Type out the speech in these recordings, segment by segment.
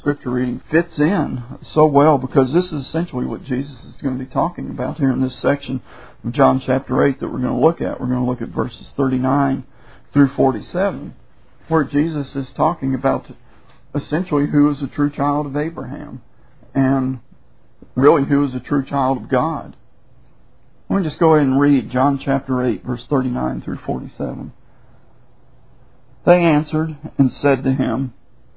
Scripture reading fits in so well because this is essentially what Jesus is going to be talking about here in this section of John chapter 8 that we're going to look at. We're going to look at verses 39 through 47, where Jesus is talking about essentially who is a true child of Abraham and really who is a true child of God. Let me just go ahead and read John chapter 8, verse 39 through 47. They answered and said to him,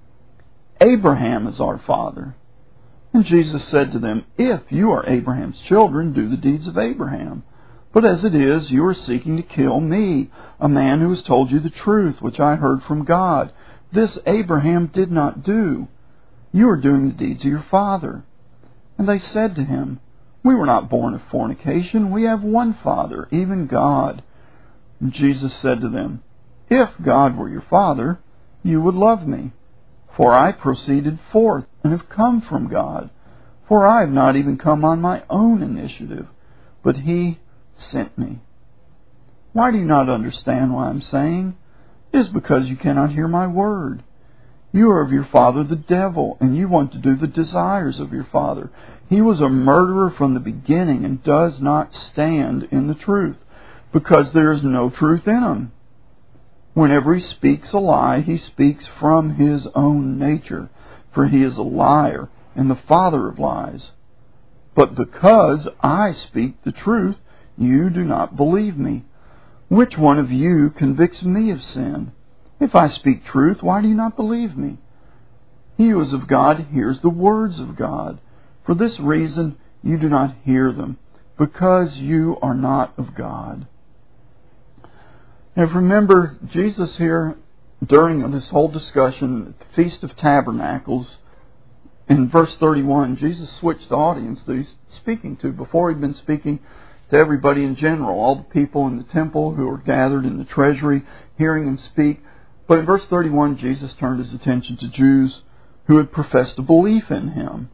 Abraham is our father. And Jesus said to them, If you are Abraham's children, do the deeds of Abraham. But as it is, you are seeking to kill me, a man who has told you the truth, which I heard from God. This Abraham did not do. You are doing the deeds of your father. And they said to him, We were not born of fornication. We have one Father, even God. And Jesus said to them, If God were your Father, you would love me. For I proceeded forth and have come from God. For I have not even come on my own initiative, but He sent me. Why do you not understand what I am saying? It is because you cannot hear my word. You are of your father the devil, and you want to do the desires of your father. He was a murderer from the beginning and does not stand in the truth, because there is no truth in him. Whenever he speaks a lie, he speaks from his own nature, for he is a liar and the father of lies. But because I speak the truth, you do not believe me. Which one of you convicts me of sin? If I speak truth, why do you not believe me? He who is of God hears the words of God. For this reason you do not hear them, because you are not of God. Now remember, Jesus here, during this whole discussion, the Feast of Tabernacles, in verse 31, Jesus switched the audience that He's speaking to. Before He'd been speaking to everybody in general, all the people in the temple who were gathered in the treasury, hearing Him speak. But in verse 31, Jesus turned His attention to Jews who had professed a belief in Him.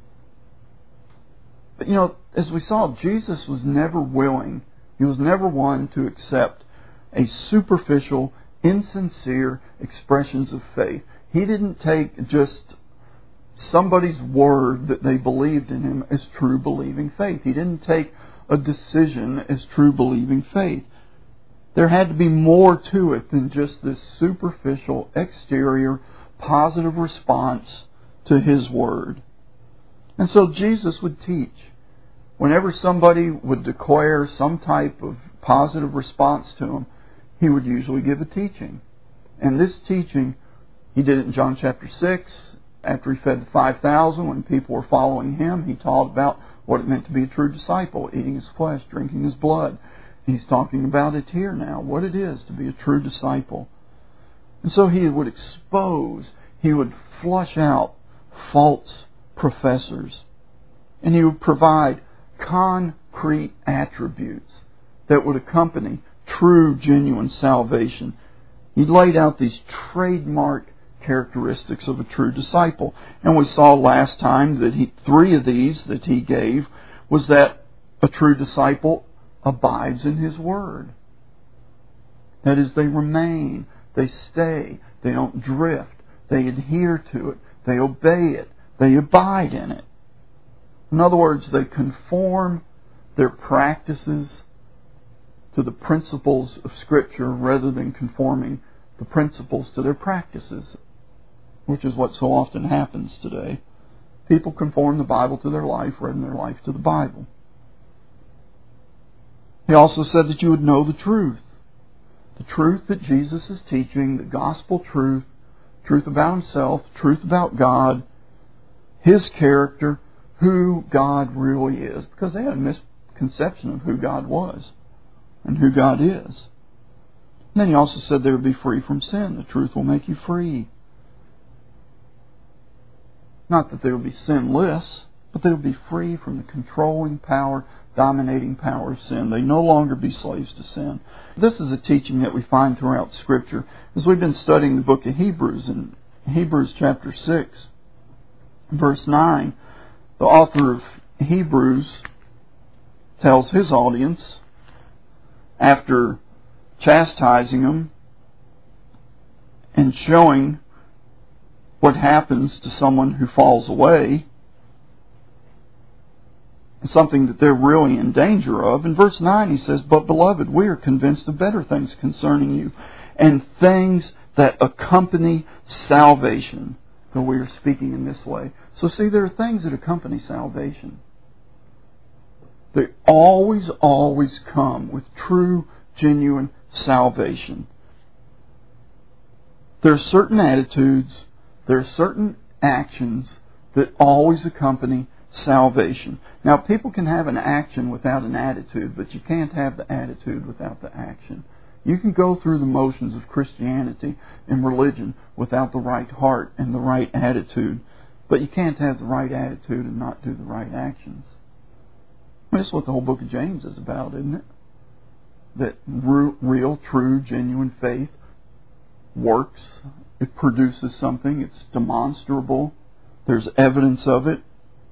But as we saw, Jesus was never willing, He was never one to accept a superficial, insincere expressions of faith. He didn't take just somebody's word that they believed in Him as true believing faith. He didn't take a decision as true believing faith. There had to be more to it than just this superficial, exterior, positive response to His word. And so Jesus would teach. Whenever somebody would declare some type of positive response to Him, He would usually give a teaching. And this teaching, He did it in John chapter 6. After He fed the 5,000, when people were following Him, He taught about what it meant to be a true disciple, eating His flesh, drinking His blood. He's talking about it here now, what it is to be a true disciple. And so He would expose, He would flush out false professors. And He would provide concrete attributes that would accompany true, genuine salvation. He laid out these trademark characteristics of a true disciple. And we saw last time that three of these that He gave was that a true disciple abides in His word. That is, they remain, they stay, they don't drift, they adhere to it, they obey it, they abide in it. In other words, they conform their practices to the principles of Scripture rather than conforming the principles to their practices, which is what so often happens today. People conform the Bible to their life rather than their life to the Bible. He also said that you would know the truth that Jesus is teaching, the gospel truth about Himself, truth about God, His character, who God really is, because they had a misconception of who God was and who God is. And then He also said they would be free from sin. The truth will make you free. Not that they will be sinless, but they will be free from the controlling power, dominating power of sin. They no longer be slaves to sin. This is a teaching that we find throughout Scripture. As we've been studying the book of Hebrews, in Hebrews chapter 6, verse 9, the author of Hebrews tells his audience, after chastising them and showing what happens to someone who falls away, something that they're really in danger of. In verse 9 he says, "But beloved, we are convinced of better things concerning you, and things that accompany salvation." Though we are speaking in this way. So see, there are things that accompany salvation. They always come with true, genuine salvation. There are certain attitudes, there are certain actions that always accompany salvation. Now, people can have an action without an attitude, but you can't have the attitude without the action. You can go through the motions of Christianity and religion without the right heart and the right attitude, but you can't have the right attitude and not do the right actions. That's what the whole book of James is about, isn't it? That real, true, genuine faith works. It produces something. It's demonstrable. There's evidence of it.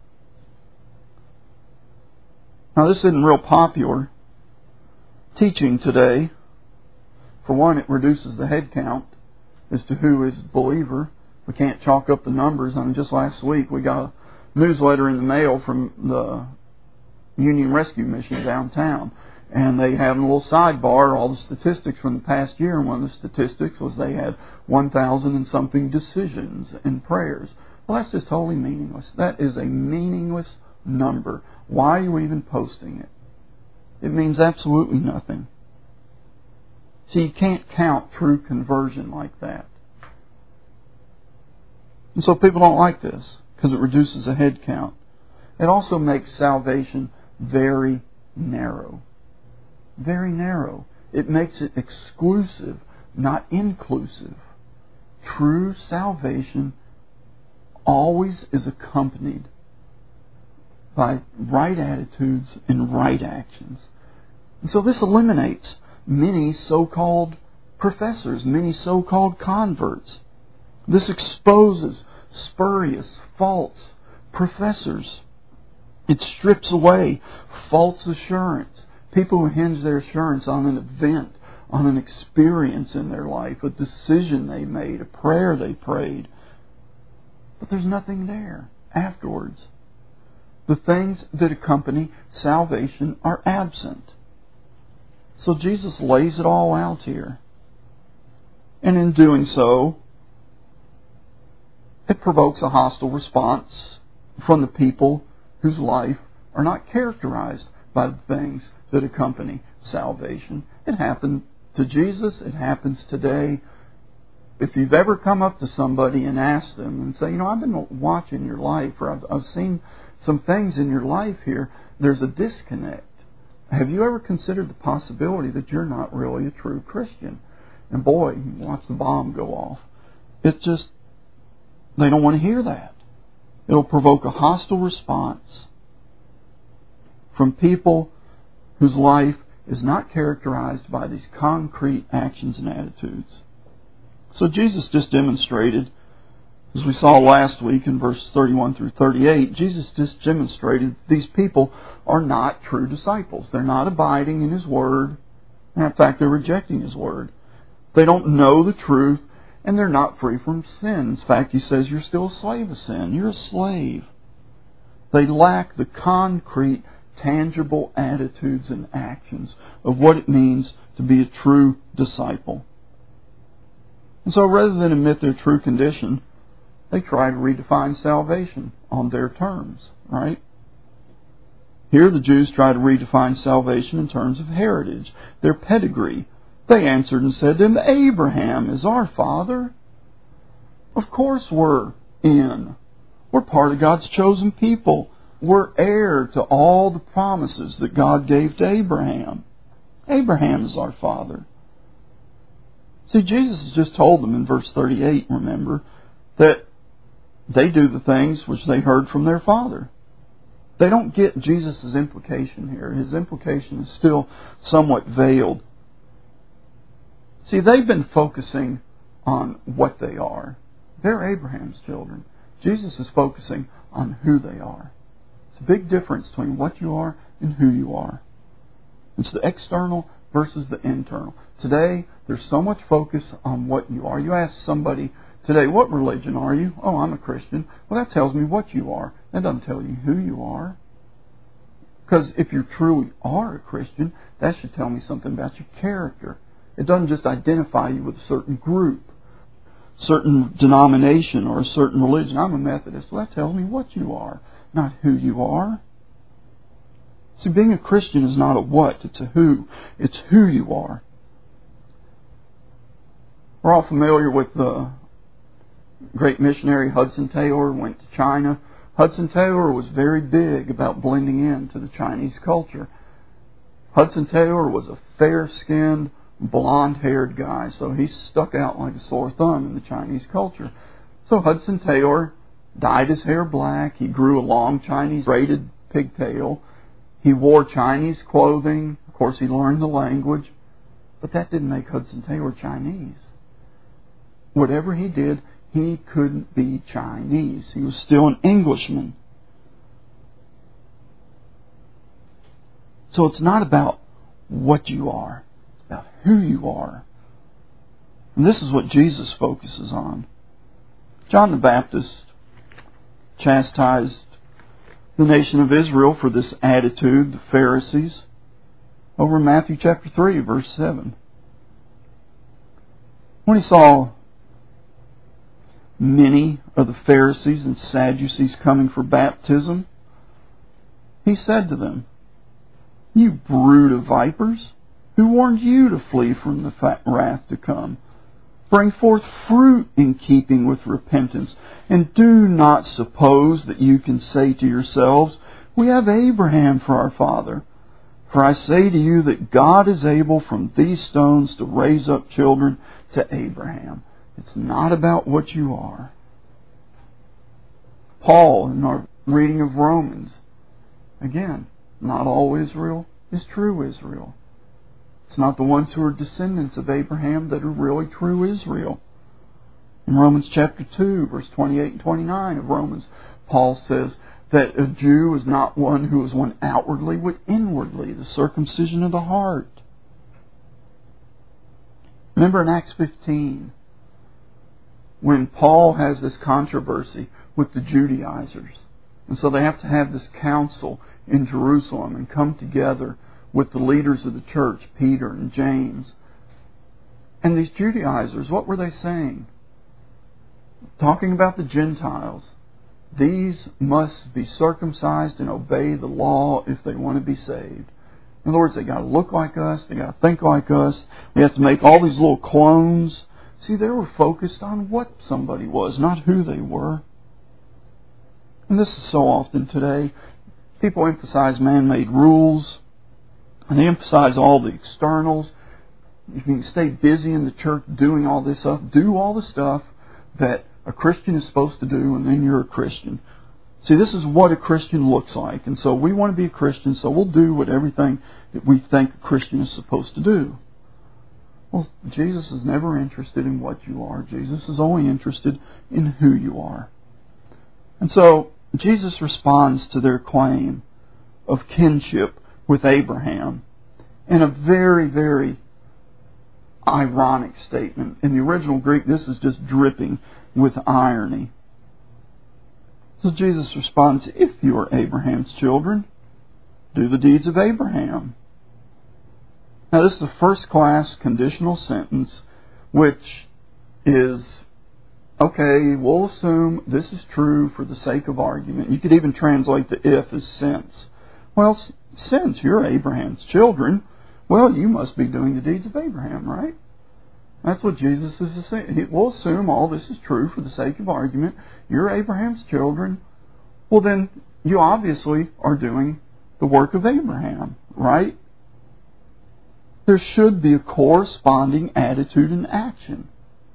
Now, this isn't real popular teaching today. For one, it reduces the head count as to who is a believer. We can't chalk up the numbers. I mean, just last week we got a newsletter in the mail from the Union Rescue Mission downtown. And they have a little sidebar, all the statistics from the past year. And one of the statistics was they had 1,000 and something decisions and prayers. Well, that's just totally meaningless. That is a meaningless number. Why are you even posting it? It means absolutely nothing. See, you can't count true conversion like that. And so people don't like this because it reduces the head count. It also makes salvation very narrow. Very narrow. It makes it exclusive, not inclusive. True salvation always is accompanied by right attitudes and right actions. And so this eliminates many so-called professors, many so-called converts. This exposes spurious, false professors. It strips away false assurance. People who hinge their assurance on an event, on an experience in their life, a decision they made, a prayer they prayed. But there's nothing there afterwards. The things that accompany salvation are absent. So Jesus lays it all out here. And in doing so, it provokes a hostile response from the people whose life are not characterized by the things that accompany salvation. It happened to Jesus. It happens today. If you've ever come up to somebody and asked them and say, I've been watching your life, or I've seen some things in your life here, there's a disconnect. Have you ever considered the possibility that you're not really a true Christian? And boy, you watch the bomb go off. It's just, they don't want to hear that. It'll provoke a hostile response from people whose life is not characterized by these concrete actions and attitudes. So Jesus just demonstrated, as we saw last week in verses 31 through 38, Jesus just demonstrated these people are not true disciples. They're not abiding in His Word. And in fact, they're rejecting His Word. They don't know the truth, and they're not free from sin. In fact, He says you're still a slave of sin. You're a slave. They lack the concrete, tangible attitudes and actions of what it means to be a true disciple. And so rather than admit their true condition, they try to redefine salvation on their terms, right? Here the Jews try to redefine salvation in terms of heritage, their pedigree. They answered and said to him, Abraham is our father. Of course we're in. We're part of God's chosen people. We're heir to all the promises that God gave to Abraham. Abraham is our father. See, Jesus has just told them in verse 38, remember, that they do the things which they heard from their father. They don't get Jesus' implication here. His implication is still somewhat veiled. See, they've been focusing on what they are. They're Abraham's children. Jesus is focusing on who they are. It's a big difference between what you are and who you are. It's the external versus the internal. Today, there's so much focus on what you are. You ask somebody today, what religion are you? Oh, I'm a Christian. Well, that tells me what you are. That doesn't tell you who you are. Because if you truly are a Christian, that should tell me something about your character. It doesn't just identify you with a certain group, certain denomination, or a certain religion. I'm a Methodist. Well, that tells me what you are, not who you are. See, being a Christian is not a what, it's a who. It's who you are. We're all familiar with the great missionary Hudson Taylor, went to China. Hudson Taylor was very big about blending into the Chinese culture. Hudson Taylor was a fair-skinned, blonde-haired guy, so he stuck out like a sore thumb in the Chinese culture. So Hudson Taylor dyed his hair black. He grew a long Chinese braided pigtail. He wore Chinese clothing. Of course, he learned the language. But that didn't make Hudson Taylor Chinese. Whatever he did, he couldn't be Chinese. He was still an Englishman. So it's not about what you are. It's about who you are. And this is what Jesus focuses on. John the Baptist chastised the nation of Israel for this attitude, the Pharisees, over in Matthew chapter 3, verse 7. When he saw many of the Pharisees and Sadducees coming for baptism, he said to them, "You brood of vipers, who warned you to flee from the wrath to come? Bring forth fruit in keeping with repentance, and do not suppose that you can say to yourselves, 'We have Abraham for our father.' For I say to you that God is able from these stones to raise up children to Abraham." It's not about what you are. Paul, in our reading of Romans, again, not all Israel is true Israel. It's not the ones who are descendants of Abraham that are really true Israel. In Romans chapter 2, verse 28 and 29 of Romans, Paul says that a Jew is not one who is one outwardly, but inwardly, the circumcision of the heart. Remember in Acts 15, when Paul has this controversy with the Judaizers. And so they have to have this council in Jerusalem and come together with the leaders of the church, Peter and James. And these Judaizers, what were they saying? Talking about the Gentiles. These must be circumcised and obey the law if they want to be saved. In other words, they got to look like us, they got to think like us, we have to make all these little clones. See, they were focused on what somebody was, not who they were. And this is so often today. People emphasize man-made rules, and they emphasize all the externals. You can stay busy in the church doing all this stuff. Do all the stuff that a Christian is supposed to do, and then you're a Christian. See, this is what a Christian looks like. And so we want to be a Christian, so we'll do everything that we think a Christian is supposed to do. Well, Jesus is never interested in what you are. Jesus is only interested in who you are. And so Jesus responds to their claim of kinship with Abraham in a very, very ironic statement. In the original Greek, this is just dripping with irony. So Jesus responds, "If you are Abraham's children, do the deeds of Abraham." Now, this is a first-class conditional sentence, which is, okay, we'll assume this is true for the sake of argument. You could even translate the if as since. Well, since you're Abraham's children, well, you must be doing the deeds of Abraham, right? That's what Jesus is saying. We'll assume all this is true for the sake of argument. You're Abraham's children. Well, then you obviously are doing the work of Abraham, right? There should be a corresponding attitude and action.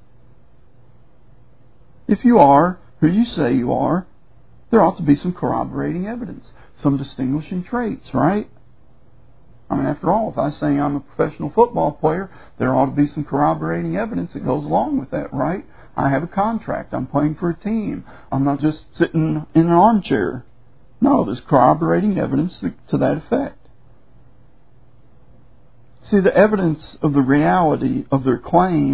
If you are who you say you are, there ought to be some corroborating evidence, some distinguishing traits, right? I mean, after all, if I say I'm a professional football player, there ought to be some corroborating evidence that goes along with that, right? I have a contract. I'm playing for a team. I'm not just sitting in an armchair. No, there's corroborating evidence to that effect. See, the evidence of the reality of their claim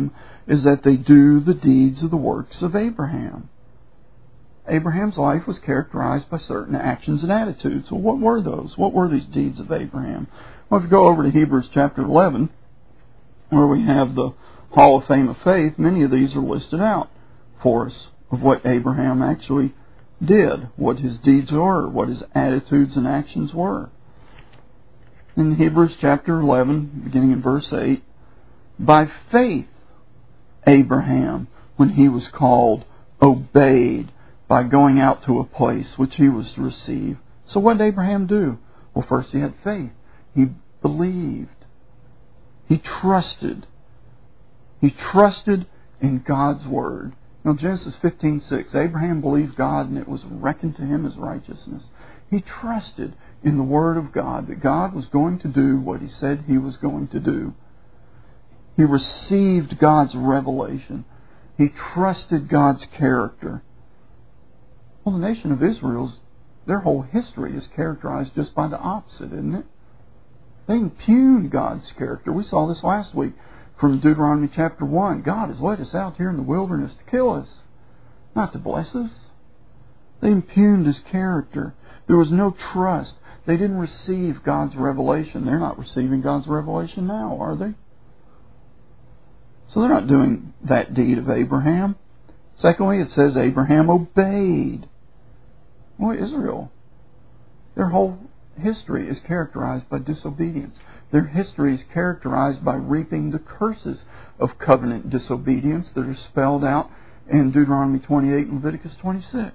is that they do the deeds of the works of Abraham. Abraham's life was characterized by certain actions and attitudes. Well, what were those? What were these deeds of Abraham? Well, if you go over to Hebrews chapter 11, where we have the Hall of Fame of Faith, many of these are listed out for us of what Abraham actually did, what his deeds were, what his attitudes and actions were. In Hebrews chapter 11, beginning in verse 8, by faith Abraham, when he was called, obeyed by going out to a place which he was to receive. So what did Abraham do? Well, first he had faith. He believed. He trusted. He trusted in God's Word. Now, Genesis 15:6, Abraham believed God and it was reckoned to him as righteousness. He trusted in the Word of God, that God was going to do what He said He was going to do. He received God's revelation. He trusted God's character. Well, the nation of Israel's, their whole history is characterized just by the opposite, isn't it? They impugned God's character. We saw this last week from Deuteronomy chapter 1. God has led us out here in the wilderness to kill us, not to bless us. They impugned His character. There was no trust. They didn't receive God's revelation. They're not receiving God's revelation now, are they? So they're not doing that deed of Abraham. Secondly, it says Abraham obeyed. Well, Israel, their whole history is characterized by disobedience. Their history is characterized by reaping the curses of covenant disobedience that are spelled out in Deuteronomy 28 and Leviticus 26.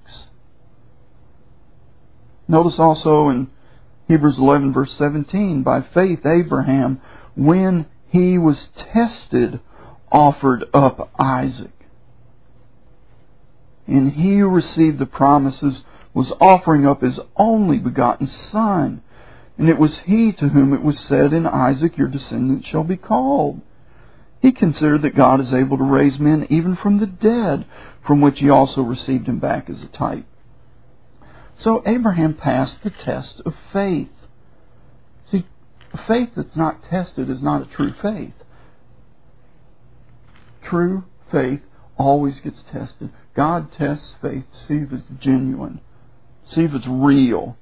Notice also in Hebrews 11 verse 17, by faith Abraham, when he was tested, offered up Isaac. And he who received the promises was offering up his only begotten son. And it was he to whom it was said, in Isaac your descendants shall be called. He considered that God is able to raise men even from the dead, from which he also received him back as a type. So Abraham passed the test of faith. See, a faith that's not tested is not a true faith. True faith always gets tested. God tests faith to see if it's genuine, see if it's real,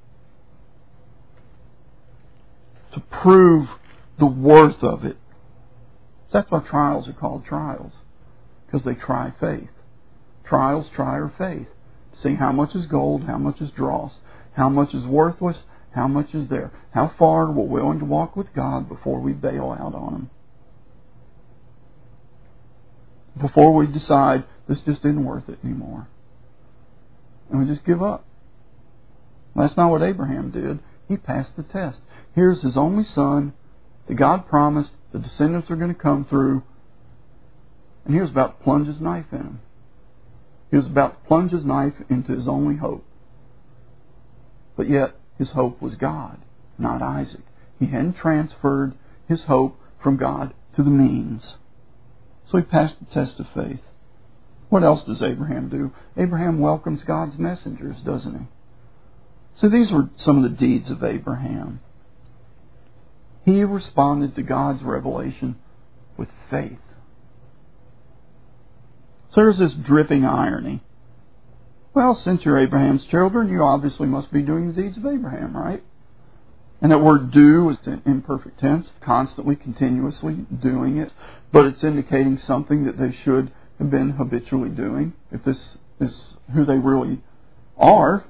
to prove the worth of it. That's why trials are called trials, because they try faith. Trials try our faith. See how much is gold, how much is dross, how much is worthless, how much is there. How far we're willing to walk with God before we bail out on Him. Before we decide this just isn't worth it anymore. And we just give up. That's not what Abraham did. He passed the test. Here's his only son that God promised the descendants are going to come through. And he was about to plunge his knife in him. He was about to plunge his knife into his only hope. But yet, his hope was God, not Isaac. He hadn't transferred his hope from God to the means. So he passed the test of faith. What else does Abraham do? Abraham welcomes God's messengers, doesn't he? So these were some of the deeds of Abraham. He responded to God's revelation with faith. So there's this dripping irony. Well, since you're Abraham's children, you obviously must be doing the deeds of Abraham, right? And that word do is in imperfect tense, constantly, continuously doing it. But it's indicating something that they should have been habitually doing, if this is who they really are.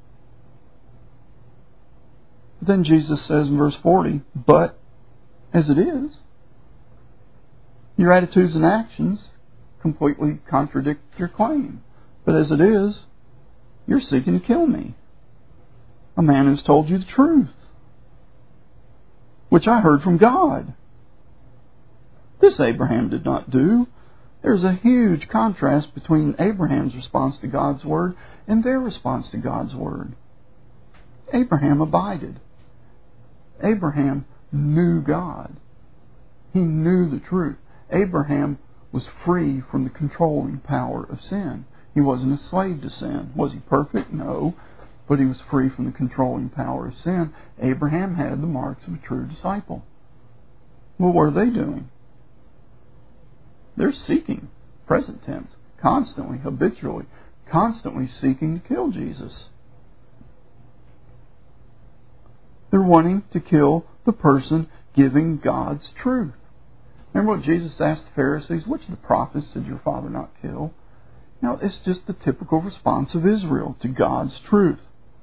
But then Jesus says in verse 40, but as it is, your attitudes and actions completely contradict your claim. But as it is, you're seeking to kill me, a man who's told you the truth, which I heard from God. This Abraham did not do. There's a huge contrast between Abraham's response to God's Word and their response to God's Word. Abraham abided. Abraham knew God. He knew the truth. Abraham was free from the controlling power of sin. He wasn't a slave to sin. Was he perfect? No. But he was free from the controlling power of sin. Abraham had the marks of a true disciple. Well, what are they doing? They're seeking, present tense, constantly, habitually, constantly seeking to kill Jesus. They're wanting to kill the person giving God's truth. Remember what Jesus asked the Pharisees? Which of the prophets did your father not kill? Now, it's just the typical response of Israel to God's truth.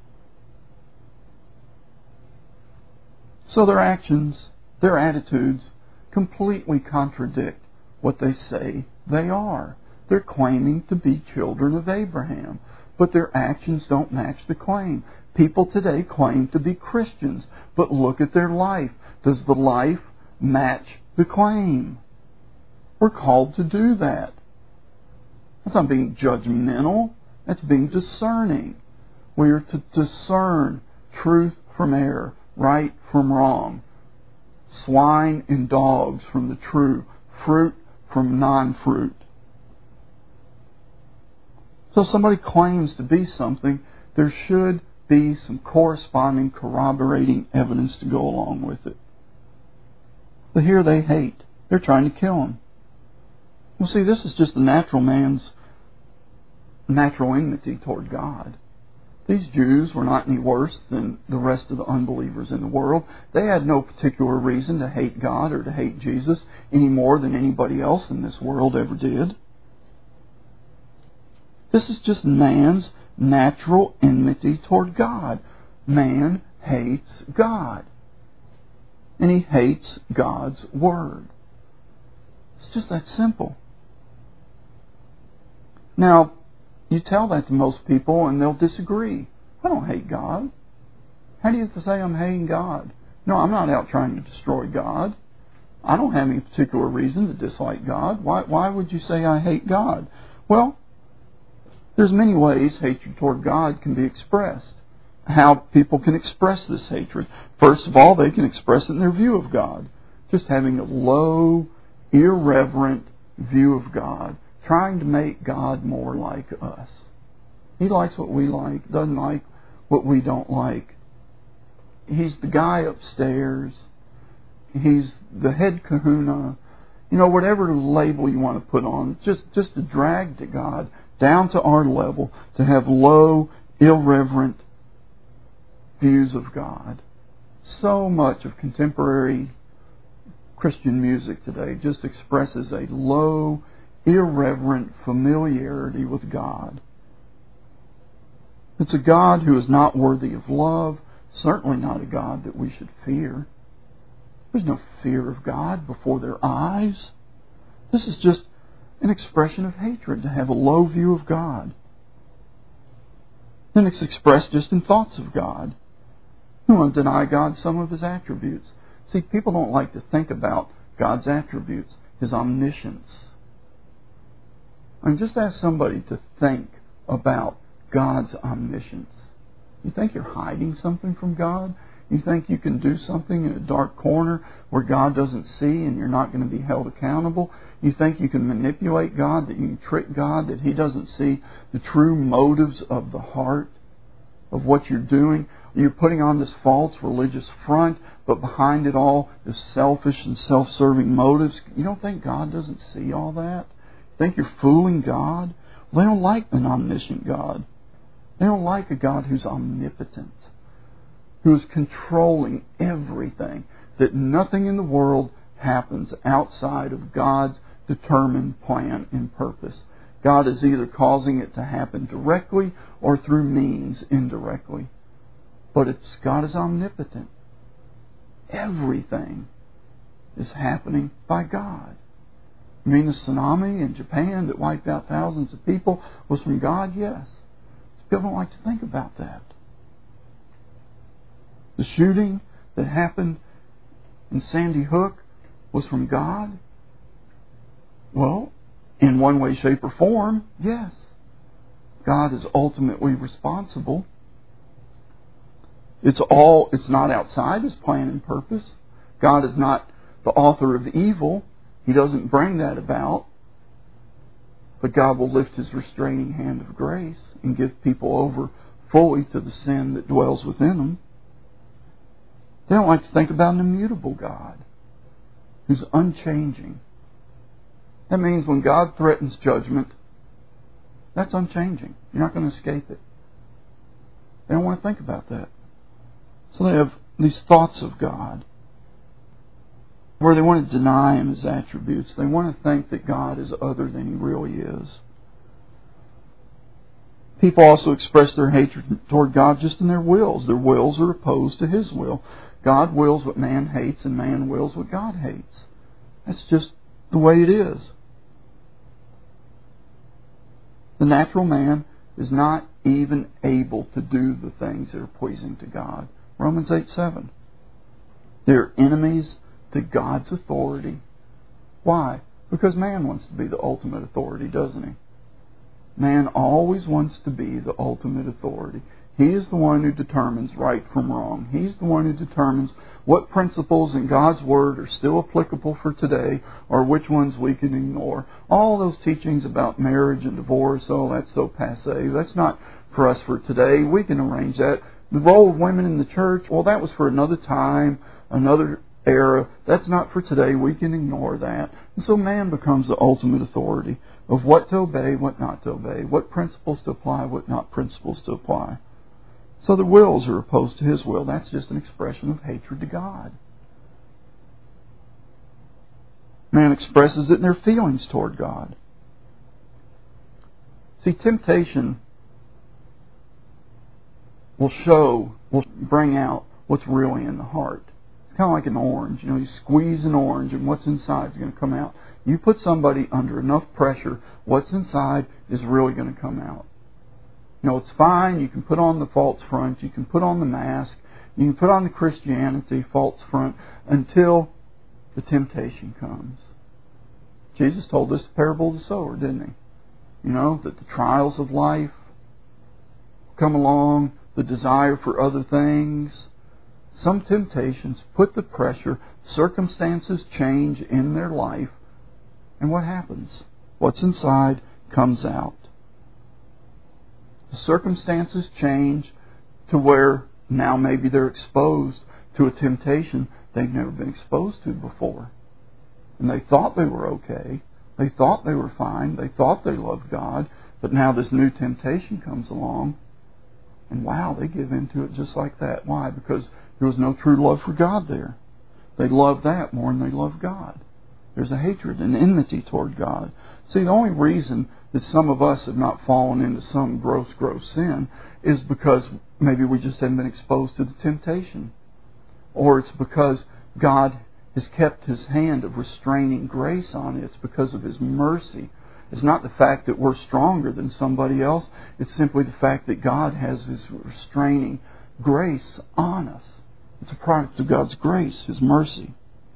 So their actions, their attitudes, completely contradict what they say they are. They're claiming to be children of Abraham, but their actions don't match the claim. People today claim to be Christians, but look at their life. Does the life match the claim? We're called to do that. That's not being judgmental. That's being discerning. We are to discern truth from error, right from wrong, swine and dogs from the true, fruit from non-fruit. So if somebody claims to be something, there should be some corresponding corroborating evidence to go along with it. But here they hate. They're trying to kill him. Well, see, this is just the natural man's natural enmity toward God. These Jews were not any worse than the rest of the unbelievers in the world. They had no particular reason to hate God or to hate Jesus any more than anybody else in this world ever did. This is just man's natural enmity toward God. Man hates God. And he hates God's Word. It's just that simple. Now, you tell that to most people and they'll disagree. I don't hate God. How do you say I'm hating God? No, I'm not out trying to destroy God. I don't have any particular reason to dislike God. Why would you say I hate God? Well, there's many ways hatred toward God can be expressed. How people can express this hatred. First of all, they can express it in their view of God. Just having a low, irreverent view of God. Trying to make God more like us. He likes what we like, doesn't like what we don't like. He's the guy upstairs. He's the head kahuna. Whatever label you want to put on, just to drag to God down to our level, to have low, irreverent views of God. So much of contemporary Christian music today just expresses a low, irreverent familiarity with God. It's a God who is not worthy of love, certainly not a God that we should fear. There's no fear of God before their eyes. This is just an expression of hatred, to have a low view of God. Then it's expressed just in thoughts of God. You want to deny God some of His attributes. See, people don't like to think about God's attributes, His omniscience. Just ask somebody to think about God's omniscience. You think you're hiding something from God? You think you can do something in a dark corner where God doesn't see and you're not going to be held accountable? You think you can manipulate God, that you can trick God, that He doesn't see the true motives of the heart of what you're doing? You're putting on this false religious front, but behind it all is selfish and self-serving motives. You don't think God doesn't see all that? Think you're fooling God? Well, they don't like an omniscient God. They don't like a God who's omnipotent, who is controlling everything, that nothing in the world happens outside of God's determined plan and purpose. God is either causing it to happen directly or through means indirectly. But God is omnipotent. Everything is happening by God. You mean the tsunami in Japan that wiped out thousands of people was from God? Yes. People don't like to think about that. The shooting that happened in Sandy Hook was from God? Well, in one way, shape, or form, yes. God is ultimately responsible. It's not outside His plan and purpose. God is not the author of evil. He doesn't bring that about. But God will lift His restraining hand of grace and give people over fully to the sin that dwells within them. They don't like to think about an immutable God who's unchanging, That means when God threatens judgment, that's unchanging. You're not going to escape it. They don't want to think about that. So they have these thoughts of God where they want to deny Him His attributes. They want to think that God is other than He really is. People also express their hatred toward God just in their wills. Their wills are opposed to His will. God wills what man hates, and man wills what God hates. That's just the way it is. The natural man is not even able to do the things that are pleasing to God. Romans 8:7. They're enemies to God's authority. Why? Because man wants to be the ultimate authority, doesn't he? Man always wants to be the ultimate authority. He is the one who determines right from wrong. He's the one who determines what principles in God's Word are still applicable for today or which ones we can ignore. All those teachings about marriage and divorce, oh, that's so passé. That's not for us for today. We can arrange that. The role of women in the church, well, that was for another time, another era. That's not for today. We can ignore that. And so man becomes the ultimate authority of what to obey, what not to obey, what principles to apply, what not principles to apply. So the wills are opposed to His will. That's just an expression of hatred to God. Man expresses it in their feelings toward God. See, temptation will bring out what's really in the heart. It's kind of like an orange. You squeeze an orange and what's inside is going to come out. You put somebody under enough pressure, what's inside is really going to come out. It's fine. You can put on the false front. You can put on the mask. You can put on the Christianity false front until the temptation comes. Jesus told this parable of the sower, didn't He? That the trials of life come along, the desire for other things. Some temptations put the pressure, circumstances change in their life, and what happens? What's inside comes out. The circumstances change to where now maybe they're exposed to a temptation they've never been exposed to before. And they thought they were okay. They thought they were fine. They thought they loved God. But now this new temptation comes along. And wow, they give into it just like that. Why? Because there was no true love for God there. They loved that more than they loved God. There's a hatred and enmity toward God. See, the only reason that some of us have not fallen into some gross sin is because maybe we just haven't been exposed to the temptation. Or it's because God has kept His hand of restraining grace on it. It's because of His mercy. It's not the fact that we're stronger than somebody else. It's simply the fact that God has His restraining grace on us. It's a product of God's grace, His mercy.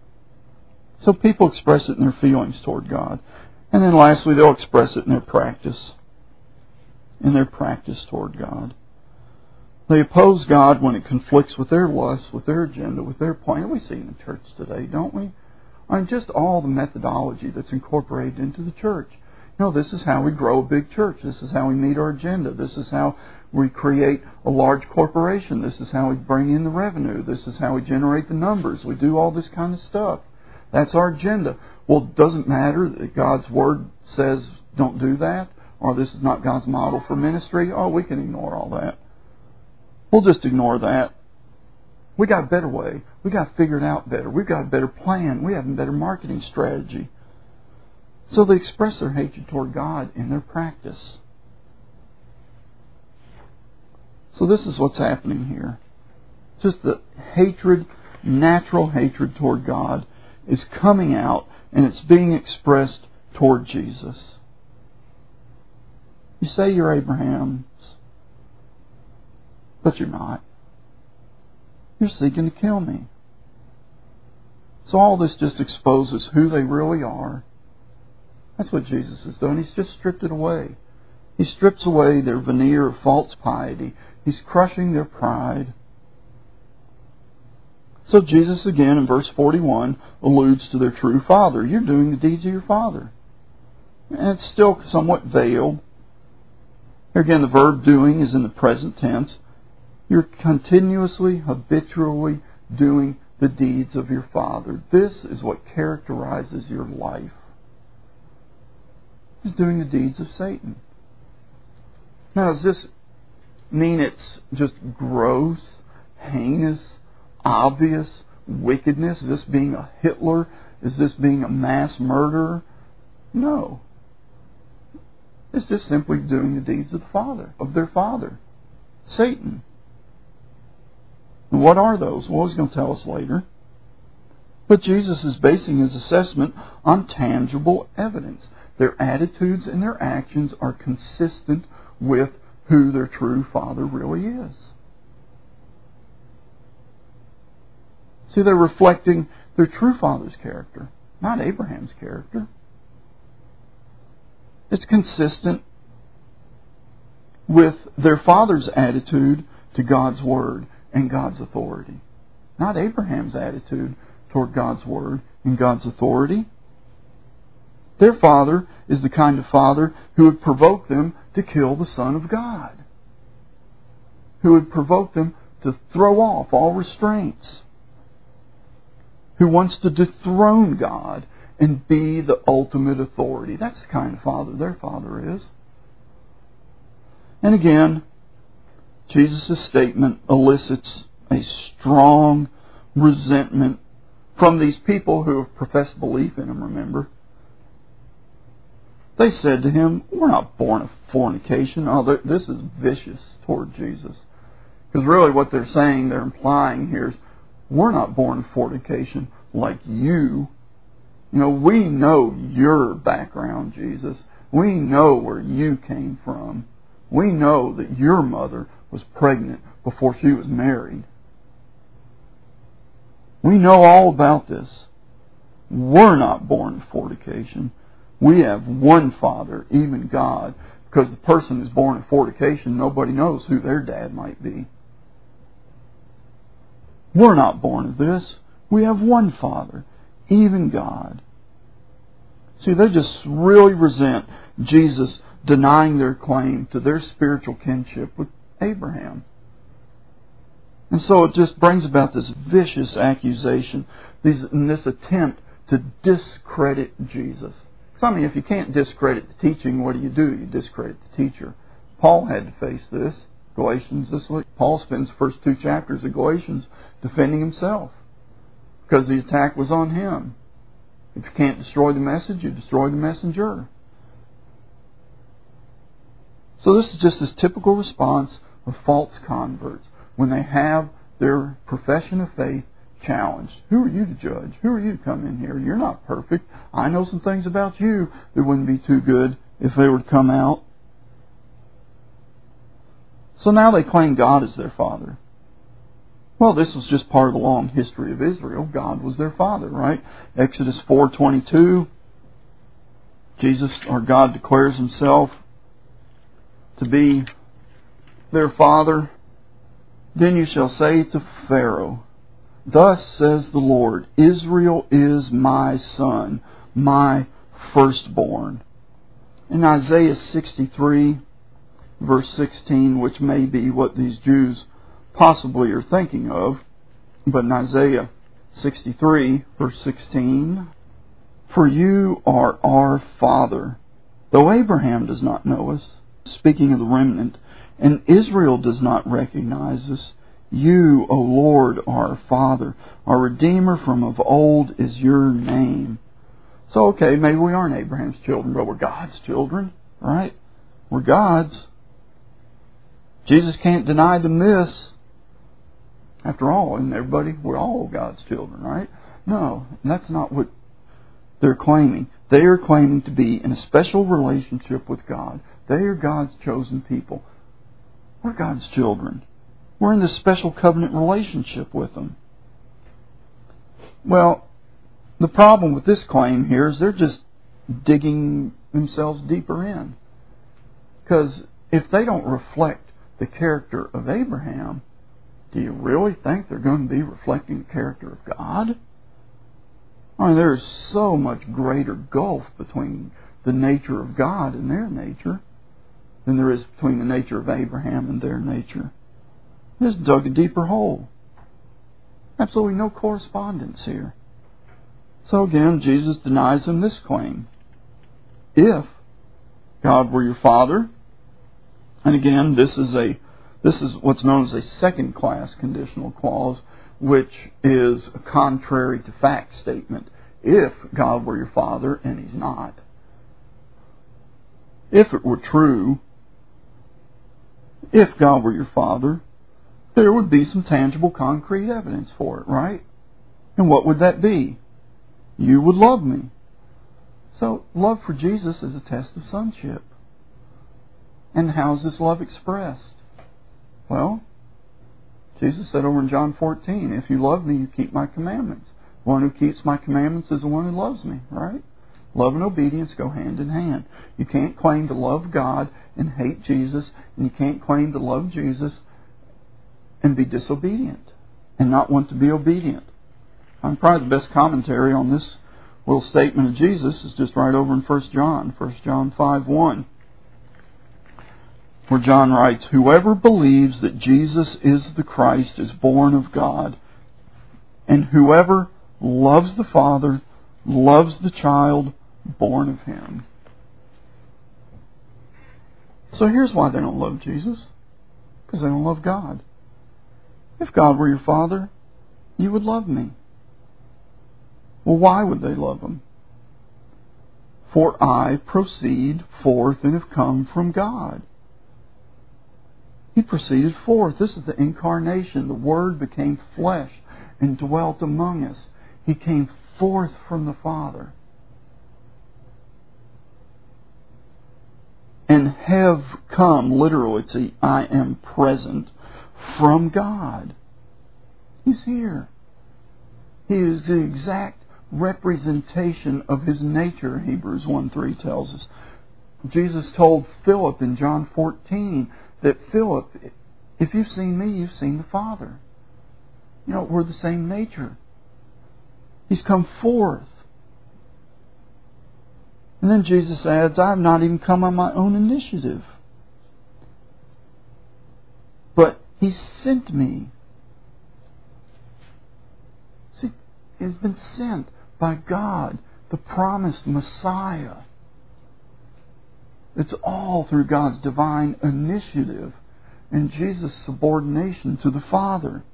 So people express it in their feelings toward God. And then lastly, they'll express it in their practice. In their practice toward God. They oppose God when it conflicts with their lusts, with their agenda, with their plan. We see in the church today, don't we? Just all the methodology that's incorporated into the church. This is how we grow a big church. This is how we meet our agenda. This is how we create a large corporation. This is how we bring in the revenue. This is how we generate the numbers. We do all this kind of stuff. That's our agenda. Well, it doesn't matter that God's Word says don't do that, or this is not God's model for ministry. Oh, we can ignore all that. We'll just ignore that. We got a better way. We got to figure it out better. We've got a better plan. We have a better marketing strategy. So they express their hatred toward God in their practice. So this is what's happening here. Just the hatred, natural hatred toward God is coming out, and it's being expressed toward Jesus. You say you're Abraham's, but you're not. You're seeking to kill me. So all this just exposes who they really are. That's what Jesus has done. He's just stripped it away. He strips away their veneer of false piety. He's crushing their pride. So Jesus again in verse 41 alludes to their true father. You're doing the deeds of your father. And it's still somewhat veiled. Here again the verb doing is in the present tense. You're continuously, habitually doing the deeds of your father. This is what characterizes your life. is doing the deeds of Satan. Now, does this mean it's just gross, heinous, obvious wickedness? Is this being a Hitler? Is this being a mass murderer? No. It's just simply doing the deeds of their father, Satan. And what are those? Well, he's going to tell us later. But Jesus is basing his assessment on tangible evidence. Their attitudes and their actions are consistent with who their true father really is. See, they're reflecting their true father's character, not Abraham's character. It's consistent with their father's attitude to God's Word and God's authority, not Abraham's attitude toward God's Word and God's authority. Their father is the kind of father who would provoke them to kill the Son of God, who would provoke them to throw off all restraints, who wants to dethrone God and be the ultimate authority. That's the kind of father their father is. And again, Jesus' statement elicits a strong resentment from these people who have professed belief in him, remember. They said to him, "We're not born of fornication." Oh, this is vicious toward Jesus. Because really what they're saying, they're implying here is, we're not born of fornication like you. You know, we know your background, Jesus. We know where you came from. We know that your mother was pregnant before she was married. We know all about this. We're not born of fornication. We have one Father, even God. Because the person who's born of fornication, nobody knows who their dad might be. We're not born of this. We have one Father, even God. See, they just really resent Jesus denying their claim to their spiritual kinship with Abraham. And so it just brings about this vicious accusation, this attempt to discredit Jesus. So, I mean, if you can't discredit the teaching, what do? You discredit the teacher. Paul had to face this. Galatians this week. Paul spends the first 2 chapters of Galatians defending himself because the attack was on him. If you can't destroy the message, you destroy the messenger. So this is just this typical response of false converts when they have their profession of faith challenged. Who are you to judge? Who are you to come in here? You're not perfect. I know some things about you that wouldn't be too good if they were to come out. So now they claim God is their father. Well, this was just part of the long history of Israel. God was their father, right? Exodus 4:22, Jesus, or God, declares himself to be their father. Then you shall say to Pharaoh, "Thus says the Lord, Israel is my son, my firstborn." In Isaiah 63, verse 16, which may be what these Jews possibly are thinking of, but in Isaiah 63, verse 16, "For you are our father, though Abraham does not know us," speaking of the remnant, "and Israel does not recognize us. You, O Lord, are our Father. Our Redeemer from of old is your name." So, okay, maybe we aren't Abraham's children, but we're God's children, right? We're God's. Jesus can't deny them this. After all, isn't everybody? We're all God's children, right? No, that's not what they're claiming. They are claiming to be in a special relationship with God. They are God's chosen people. We're God's children. We're in this special covenant relationship with Him. Well, the problem with this claim here is they're just digging themselves deeper in. Because if they don't reflect the character of Abraham, do you really think they're going to be reflecting the character of God? I mean, there's so much greater gulf between the nature of God and their nature than there is between the nature of Abraham and their nature. They just dug a deeper hole. Absolutely no correspondence here. So again, Jesus denies them this claim. If God were your Father. And again, this is what's known as a second-class conditional clause, which is a contrary to fact statement. If God were your Father, and He's not. If it were true, if God were your Father, there would be some tangible, concrete evidence for it, right? And what would that be? You would love me. So, love for Jesus is a test of sonship. And how's this love expressed? Well, Jesus said over in John 14, if you love me, you keep my commandments. One who keeps my commandments is the one who loves me, right? Love and obedience go hand in hand. You can't claim to love God and hate Jesus, and you can't claim to love Jesus and be disobedient and not want to be obedient. Probably the best commentary on this little statement of Jesus is just right over in 1 John 5:1, where John writes, whoever believes that Jesus is the Christ is born of God, and whoever loves the Father loves the child born of Him. So here's why they don't love Jesus. Because they don't love God. If God were your Father, you would love me. Well, why would they love Him? For I proceed forth and have come from God. He proceeded forth. This is the incarnation. The Word became flesh and dwelt among us. He came forth from the Father. And have come, literally, it's I am present, from God. He's here. He is the exact representation of His nature, Hebrews 1:3 tells us. Jesus told Philip in John 14 that, Philip, if you've seen me, you've seen the Father. You know, we're the same nature. He's come forth. And then Jesus adds, I have not even come on my own initiative, but He sent me. See, He's been sent by God, the promised Messiah. It's all through God's divine initiative and Jesus' subordination to the Father.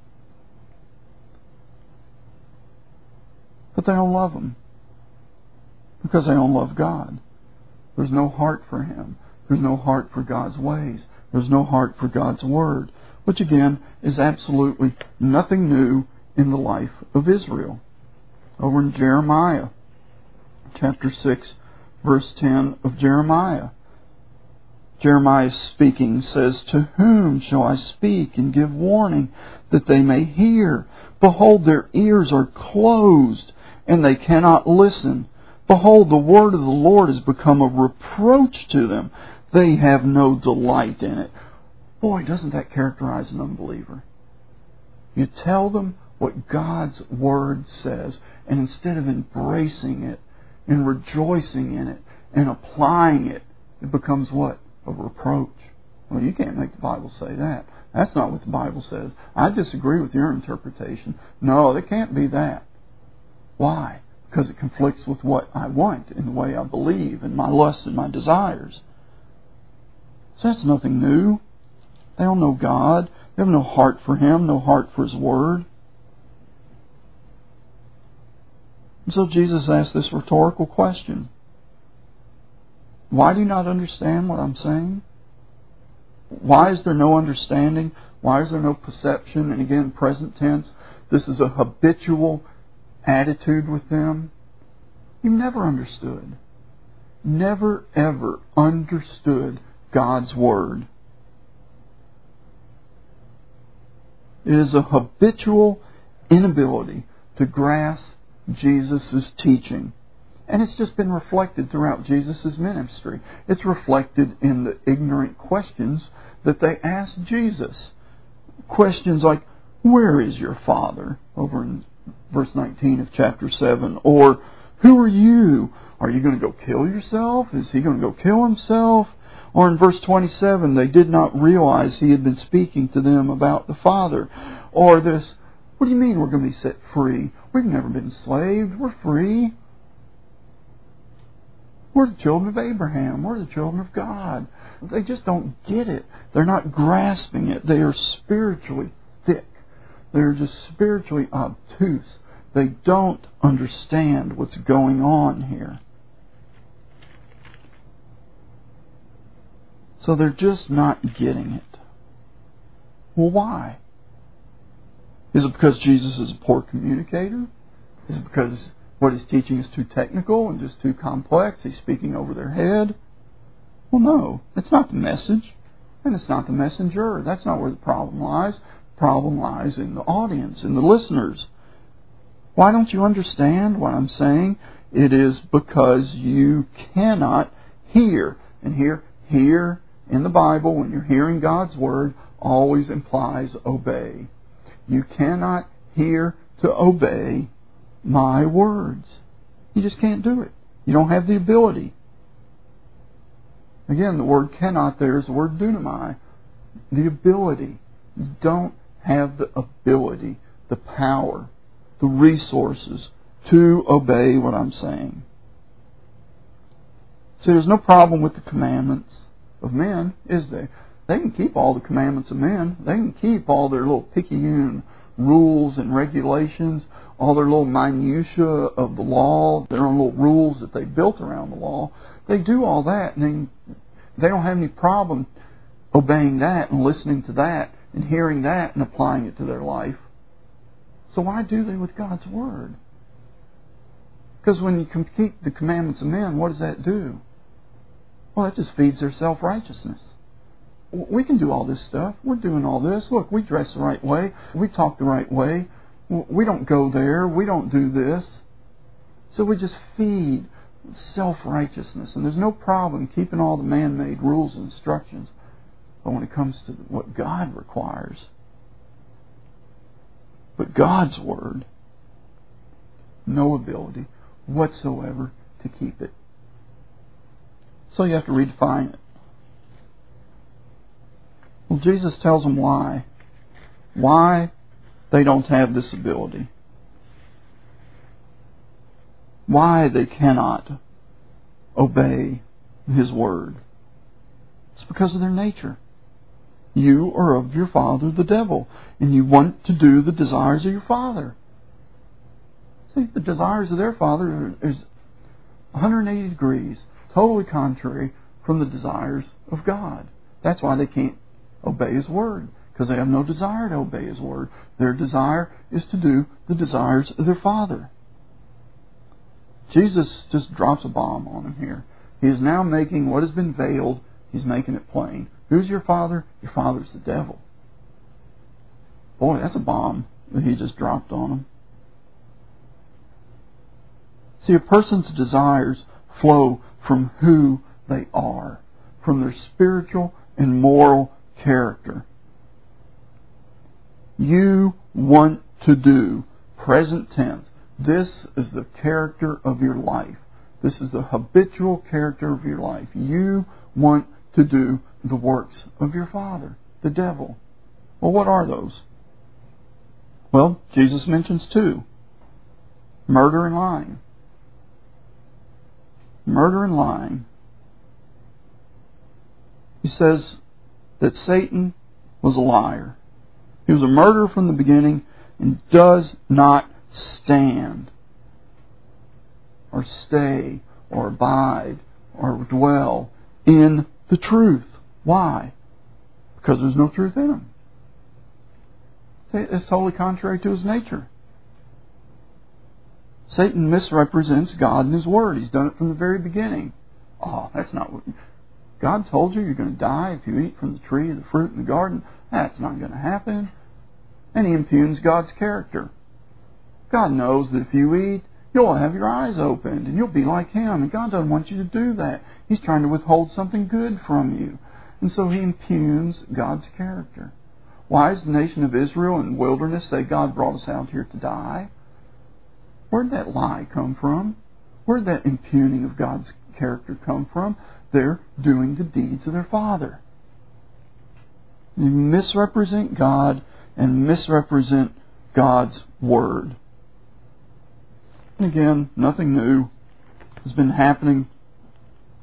But they don't love Him because they don't love God. There's no heart for Him. There's no heart for God's ways. There's no heart for God's Word, which again is absolutely nothing new in the life of Israel. Over in Jeremiah, chapter 6, verse 10 of Jeremiah. Jeremiah speaking says, to whom shall I speak and give warning that they may hear? Behold, their ears are closed, and they cannot listen. Behold, the word of the Lord has become a reproach to them. They have no delight in it. Boy, doesn't that characterize an unbeliever? You tell them what God's Word says, and instead of embracing it and rejoicing in it and applying it, it becomes what? A reproach. Well, you can't make the Bible say that. That's not what the Bible says. I disagree with your interpretation. No, it can't be that. Why? Because it conflicts with what I want and the way I believe and my lusts and my desires. So that's nothing new. They don't know God. They have no heart for Him, no heart for His Word. And so Jesus asked this rhetorical question. Why do you not understand what I'm saying? Why is there no understanding? Why is there no perception? And again, present tense, this is a habitual attitude with them. You never understood. Never ever understood God's Word. It is a habitual inability to grasp Jesus' teaching. And it's just been reflected throughout Jesus' ministry. It's reflected in the ignorant questions that they asked Jesus. Questions like, where is your Father? Over in verse 19 of chapter 7. Or, who are you? Are you going to go kill yourself? Is He going to go kill Himself? Or in verse 27, they did not realize He had been speaking to them about the Father. Or this, what do you mean we're going to be set free? We've never been enslaved. We're free. We're the children of Abraham. We're the children of God. They just don't get it. They're not grasping it. They are spiritually thick. They're just spiritually obtuse. They don't understand what's going on here. So they're just not getting it. Well, why? Is it because Jesus is a poor communicator? Is it because what he's teaching is too technical and just too complex? He's speaking over their head? Well, no. It's not the message. And it's not the messenger. That's not where the problem lies. The problem lies in the audience, in the listeners. Why don't you understand what I'm saying? It is because you cannot hear. And hear in the Bible, when you're hearing God's Word, always implies obey. You cannot hear to obey my words. You just can't do it. You don't have the ability. Again, the word cannot there is the word dunamai. The ability. You don't have the ability, the power, the resources to obey what I'm saying. See, there's no problem with the commandments of men, is there? They can keep all the commandments of men. They can keep all their little picayune rules and regulations, all their little minutiae of the law, their own little rules that they built around the law. They do all that, and they don't have any problem obeying that and listening to that and hearing that and applying it to their life. So why do they with God's Word? Because when you keep the commandments of men, what does that do? Well, that just feeds their self-righteousness. We can do all this stuff. We're doing all this. Look, we dress the right way. We talk the right way. We don't go there. We don't do this. So we just feed self-righteousness. And there's no problem keeping all the man-made rules and instructions. But when it comes to what God requires, but God's Word, no ability whatsoever to keep it. So you have to redefine it. Well, Jesus tells them why. Why they don't have this ability. Why they cannot obey His Word. It's because of their nature. You are of your father, the devil, and you want to do the desires of your father. See, the desires of their father is 180 degrees, totally contrary from the desires of God. That's why they can't obey His Word, because they have no desire to obey His Word. Their desire is to do the desires of their father. Jesus just drops a bomb on them here. He is now making what has been veiled, He's making it plain. Who's your father? Your father's the devil. Boy, that's a bomb that He just dropped on them. See, a person's desires flow from who they are, from their spiritual and moral character. You want to do, present tense, this is the character of your life. This is the habitual character of your life. You want to do the works of your father, the devil. Well, what are those? Well, Jesus mentions two. Murder and lying. Murder and lying. He says that Satan was a liar. He was a murderer from the beginning and does not stand or stay or abide or dwell in the truth. Why? Because there's no truth in him. It's totally contrary to his nature. Satan misrepresents God and His Word. He's done it from the very beginning. Oh, that's not what... God told you you're going to die if you eat from the tree of the fruit in the garden. That's not going to happen. And he impugns God's character. God knows that if you eat, you'll have your eyes opened and you'll be like Him. And God doesn't want you to do that. He's trying to withhold something good from you. And so He impugns God's character. Why does the nation of Israel in the wilderness say God brought us out here to die? Where did that lie come from? Where did that impugning of God's character come from? They're doing the deeds of their father. You misrepresent God and misrepresent God's Word. And again, nothing new has been happening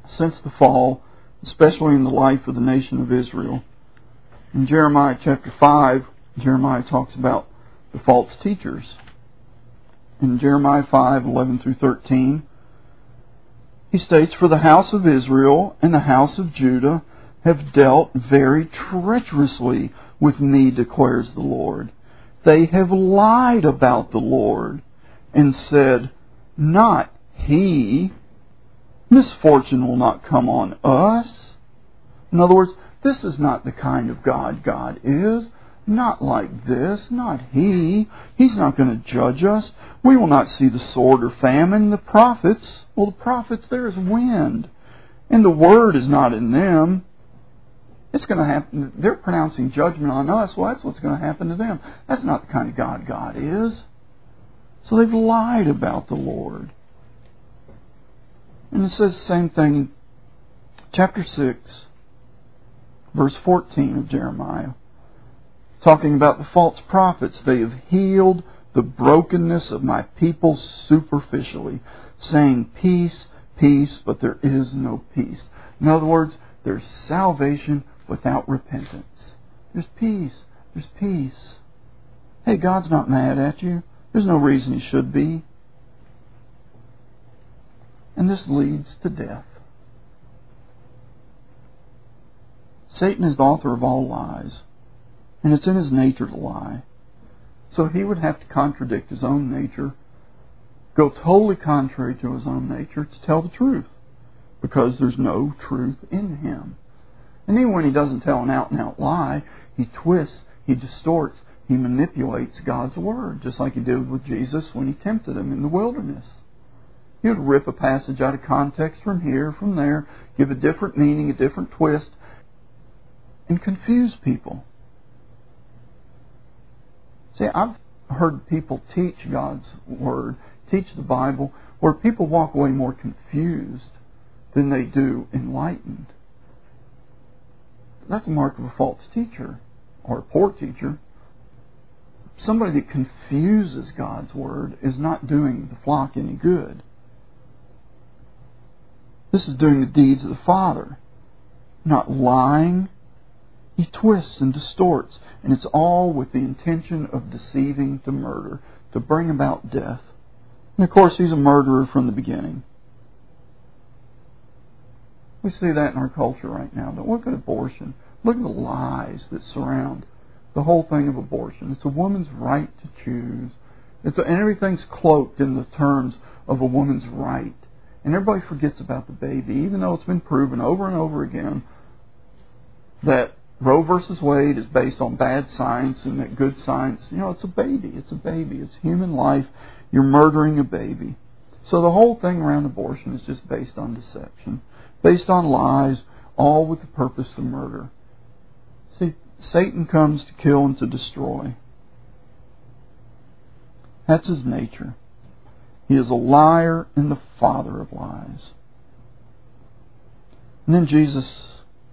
since the fall, especially in the life of the nation of Israel. In Jeremiah chapter 5, Jeremiah talks about the false teachers. In Jeremiah 5:11 through 13, he states, "For the house of Israel and the house of Judah have dealt very treacherously with me, declares the Lord. They have lied about the Lord and said, not He. Misfortune will not come on us." In other words, this is not the kind of God God is. Not like this, not He. He's not going to judge us. We will not see the sword or famine. The prophets, well, the prophets, there is wind, and the word is not in them. It's going to happen. They're pronouncing judgment on us. Well, that's what's going to happen to them. That's not the kind of God God is. So they've lied about the Lord. And it says the same thing in chapter 6, verse 14 of Jeremiah. Talking about the false prophets. "They have healed the brokenness of my people superficially, saying peace, peace, but there is no peace." In other words, there's salvation without repentance. There's peace. There's peace. Hey, God's not mad at you. There's no reason He should be. And this leads to death. Satan is the author of all lies. And it's in his nature to lie. So he would have to contradict his own nature, go totally contrary to his own nature to tell the truth, because there's no truth in him. And even when he doesn't tell an out-and-out lie, he twists, he distorts, he manipulates God's Word, just like he did with Jesus when he tempted him in the wilderness. He would rip a passage out of context from here, from there, give a different meaning, a different twist, and confuse people. See, I've heard people teach God's Word, teach the Bible, where people walk away more confused than they do enlightened. That's a mark of a false teacher, or a poor teacher. Somebody that confuses God's Word is not doing the flock any good. This is doing the deeds of the Father, not lying. He twists and distorts, and it's all with the intention of deceiving to murder, to bring about death. And of course, he's a murderer from the beginning. We see that in our culture right now. But look at abortion. Look at the lies that surround the whole thing of abortion. It's a woman's right to choose. And everything's cloaked in the terms of a woman's right. And everybody forgets about the baby, even though it's been proven over and over again that Roe versus Wade is based on bad science and that good science, it's a baby. It's a baby. It's human life. You're murdering a baby. So the whole thing around abortion is just based on deception, based on lies, all with the purpose to murder. See, Satan comes to kill and to destroy. That's his nature. He is a liar and the father of lies. And then Jesus,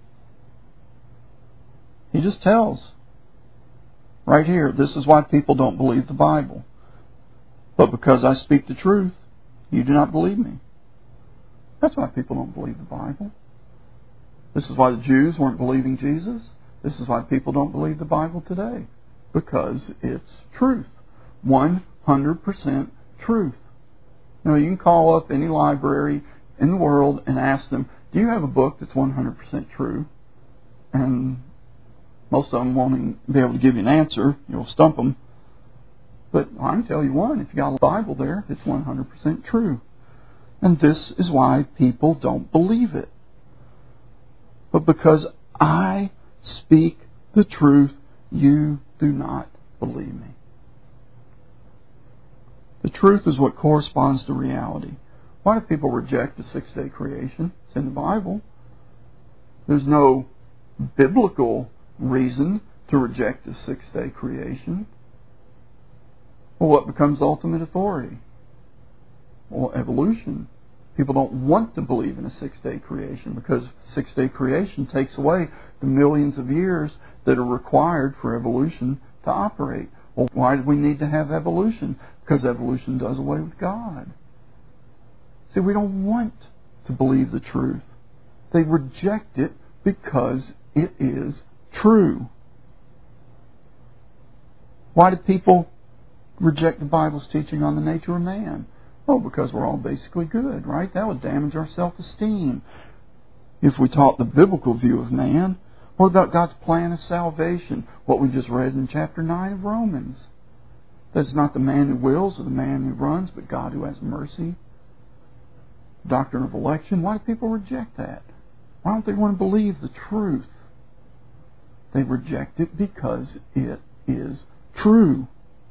He just tells right here, this is why people don't believe the Bible. But because I speak the truth, you do not believe me. That's why people don't believe the Bible. This is why the Jews weren't believing Jesus. This is why people don't believe the Bible today. Because it's truth. 100% truth. You can call up any library in the world and ask them, do you have a book that's 100% true? And most of them won't be able to give you an answer. You'll stump them. But I can tell you one. If you got a Bible there, it's 100% true. And this is why people don't believe it. But because I speak the truth, you do not believe me. The truth is what corresponds to reality. Why do people reject the 6-day creation? It's in the Bible. There's no biblical reason to reject the 6-day creation. Well, what becomes ultimate authority? Well, evolution. People don't want to believe in a 6-day creation because 6-day creation takes away the millions of years that are required for evolution to operate. Well, why do we need to have evolution? Because evolution does away with God. See, we don't want to believe the truth. They reject it because it is true. Why do people reject the Bible's teaching on the nature of man? Oh, because we're all basically good, right? That would damage our self-esteem if we taught the biblical view of man. What about God's plan of salvation? What we just read in chapter 9 of Romans. That it's not the man who wills or the man who runs, but God who has mercy. Doctrine of election. Why do people reject that? Why don't they want to believe the truth? They reject it because it is true.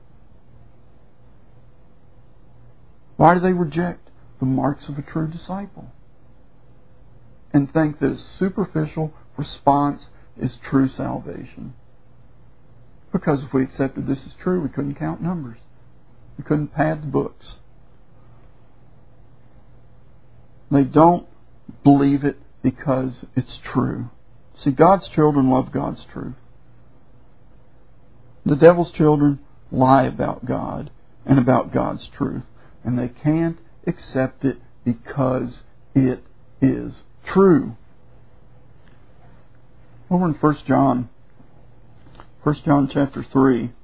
Why do they reject the marks of a true disciple and think that a superficial response is true salvation? Because if we accepted this as true, we couldn't count numbers. We couldn't pad the books. They don't believe it because it's true. See, God's children love God's truth. The devil's children lie about God and about God's truth, and they can't accept it because it is true. Over in 1 John chapter 3,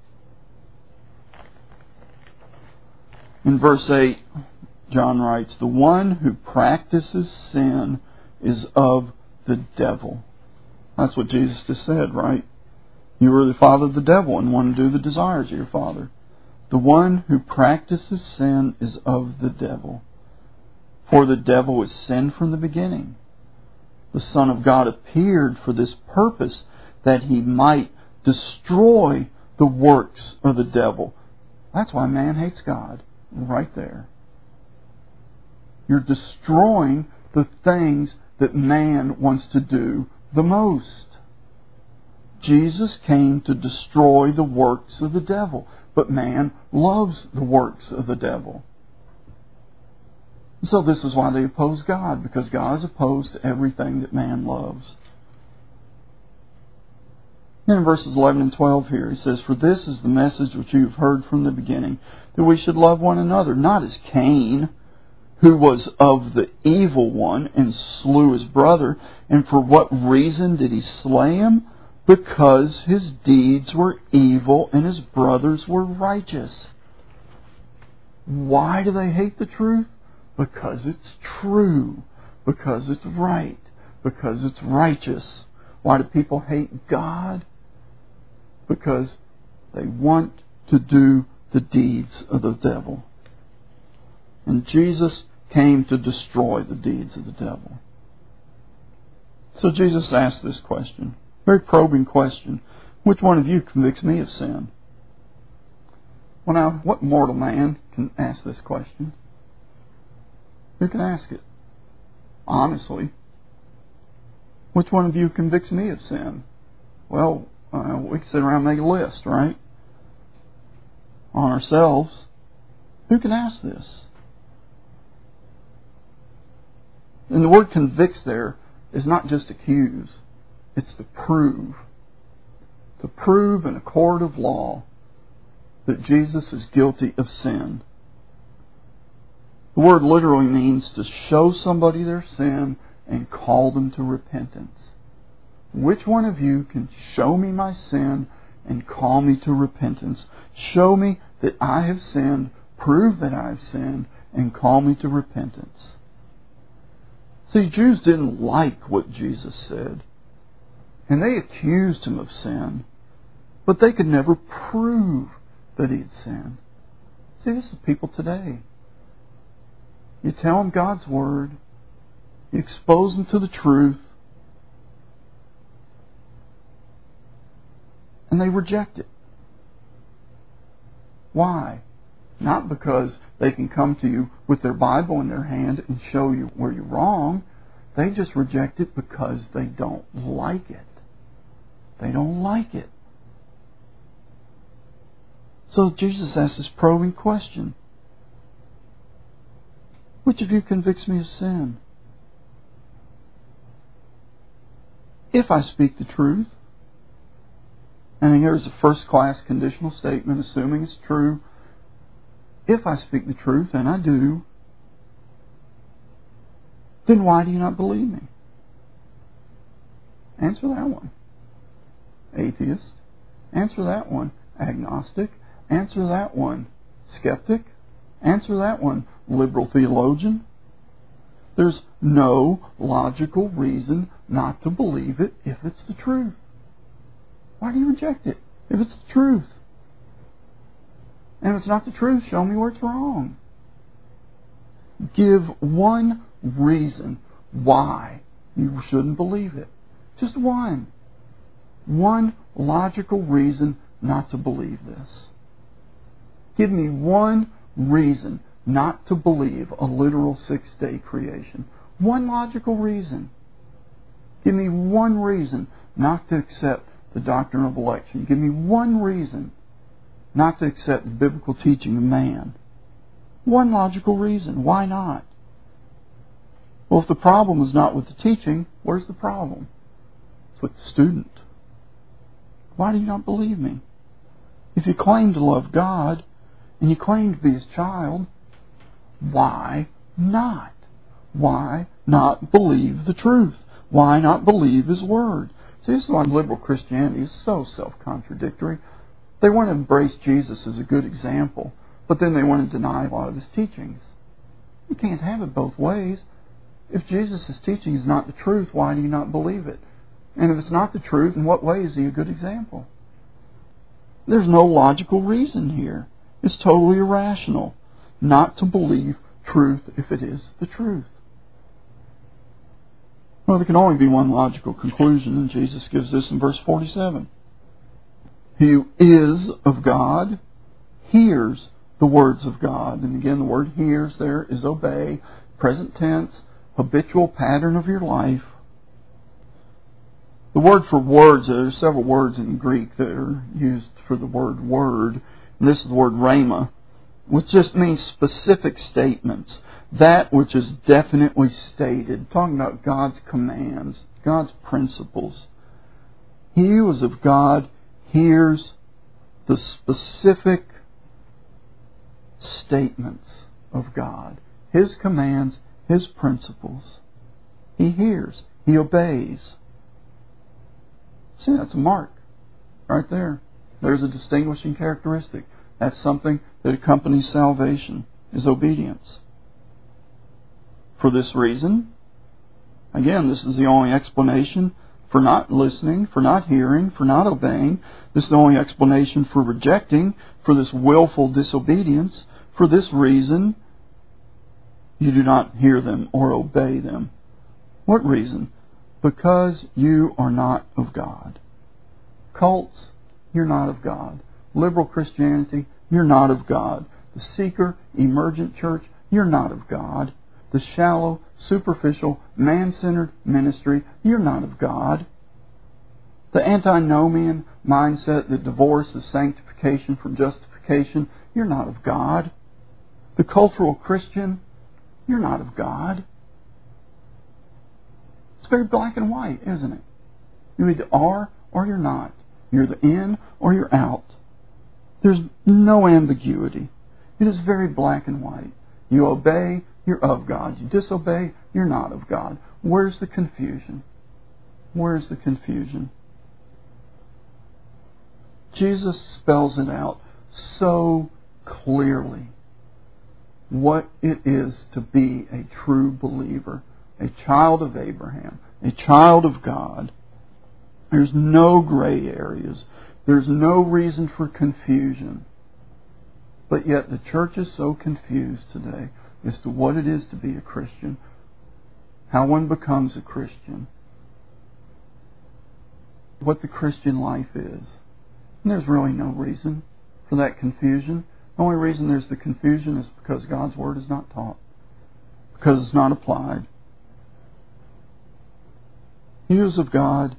in verse 8, John writes, "The one who practices sin is of the devil." That's what Jesus just said, right? You are the father of the devil and want to do the desires of your father. The one who practices sin is of the devil. For the devil is sin from the beginning. The Son of God appeared for this purpose, that he might destroy the works of the devil. That's why man hates God, right there. You're destroying the things that man wants to do the most. Jesus came to destroy the works of the devil, but man loves the works of the devil. So this is why they oppose God, because God is opposed to everything that man loves. In verses 11 and 12 here, he says, "For this is the message which you have heard from the beginning, that we should love one another, not as Cain, who was of the evil one and slew his brother. And for what reason did he slay him? Because his deeds were evil and his brothers were righteous." Why do they hate the truth? Because it's true. Because it's right. Because it's righteous. Why do people hate God? Because they want to do the deeds of the devil. And Jesus came to destroy the deeds of the devil. So Jesus asked this question, very probing question: which one of you convicts me of sin? Well, now, what mortal man can ask this question? Who can ask it? Honestly. Which one of you convicts me of sin? Well, we can sit around and make a list, right? On ourselves. Who can ask this? And the word convicts there is not just accuse. It's to prove. To prove in a court of law that Jesus is guilty of sin. The word literally means to show somebody their sin and call them to repentance. Which one of you can show me my sin and call me to repentance? Show me that I have sinned, prove that I have sinned, and call me to repentance. See, Jews didn't like what Jesus said, and they accused him of sin, but they could never prove that he had sinned. See, this is people today. You tell them God's Word, you expose them to the truth, and they reject it. Why? Not because they can come to you with their Bible in their hand and show you where you're wrong. They just reject it because they don't like it. They don't like it. So Jesus asks this probing question: which of you convicts me of sin? If I speak the truth, and here's a first-class conditional statement, assuming it's true. If I speak the truth, and I do, then why do you not believe me? Answer that one. Atheist. Answer that one. Agnostic. Answer that one. Skeptic. Answer that one. Liberal theologian. There's no logical reason not to believe it if it's the truth. Why do you reject it if it's the truth? And if it's not the truth, show me where it's wrong. Give one reason why you shouldn't believe it. Just one. One logical reason not to believe this. Give me one reason not to believe a literal 6-day creation. One logical reason. Give me one reason not to accept the doctrine of election. Give me one reason not to accept the biblical teaching of man. One logical reason. Why not? Well, if the problem is not with the teaching, where's the problem? It's with the student. Why do you not believe me? If you claim to love God and you claim to be His child, why not? Why not believe the truth? Why not believe His Word? See, this is why liberal Christianity is so self-contradictory. They want to embrace Jesus as a good example, but then they want to deny a lot of His teachings. You can't have it both ways. If Jesus' teaching is not the truth, why do you not believe it? And if it's not the truth, in what way is He a good example? There's no logical reason here. It's totally irrational not to believe truth if it is the truth. Well, there can only be one logical conclusion, and Jesus gives this in verse 47. He who is of God hears the words of God. And again, the word hears there is obey, present tense, habitual pattern of your life. The word for words, there are several words in Greek that are used for the word word. And this is the word rhema, which just means specific statements. That which is definitely stated. Talking about God's commands, God's principles. He who is of God hears the specific statements of God. His commands, His principles. He hears. He obeys. See, that's a mark right there. There's a distinguishing characteristic. That's something that accompanies salvation, is obedience. For this reason, again, this is the only explanation for not listening, for not hearing, for not obeying. This is the only explanation for rejecting, for this willful disobedience. For this reason, you do not hear them or obey them. What reason? Because you are not of God. Cults, you're not of God. Liberal Christianity, you're not of God. The seeker, emergent church, you're not of God. The shallow, superficial, man-centered ministry, you're not of God. The antinomian mindset that divorces sanctification from justification, you're not of God. The cultural Christian, you're not of God. It's very black and white, isn't it? You either are or you're not. You're either in or you're out. There's no ambiguity. It is very black and white. You obey, you're of God. You disobey, you're not of God. Where's the confusion? Where's the confusion? Jesus spells it out so clearly what it is to be a true believer, a child of Abraham, a child of God. There's no gray areas. There's no reason for confusion. But yet the church is so confused today as to what it is to be a Christian, how one becomes a Christian, what the Christian life is. And there's really no reason for that confusion. The only reason there's the confusion is because God's Word is not taught, because it's not applied. He who is of God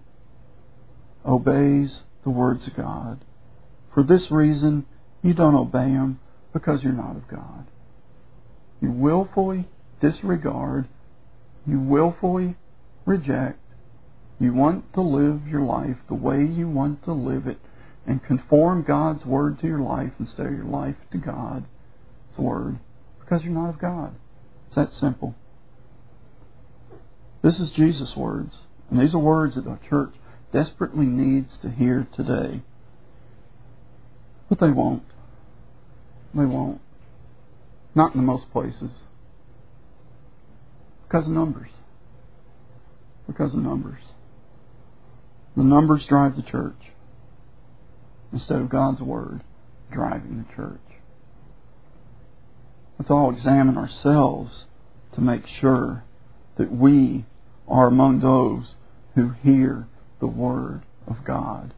obeys the words of God. For this reason, you don't obey them, because you're not of God. You willfully disregard, you willfully reject, you want to live your life the way you want to live it, and conform God's Word to your life instead of your life to God's Word, because you're not of God. It's that simple. This is Jesus' words. And these are words that the church desperately needs to hear today. But they won't. They won't. Not in the most places. Because of numbers. Because of numbers. The numbers drive the church instead of God's Word driving the church. Let's all examine ourselves to make sure that we are among those who hear the Word of God.